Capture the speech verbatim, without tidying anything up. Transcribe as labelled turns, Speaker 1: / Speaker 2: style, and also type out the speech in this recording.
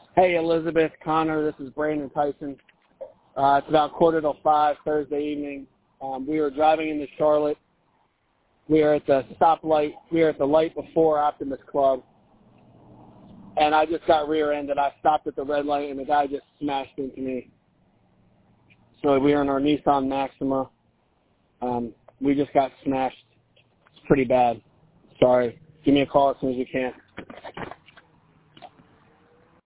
Speaker 1: Hey, Elizabeth, Connor, this is Brandon Tyson. Uh, it's about quarter till five Thursday evening. Um, we were driving into Charlotte. We were at the stoplight. We were at the light before Optimus Club. And I just got rear-ended. I stopped at the red light, and the guy just smashed into me. So we were in our Nissan Maxima. Um, we just got smashed. It's pretty bad. Sorry. Give me a call as soon as you can.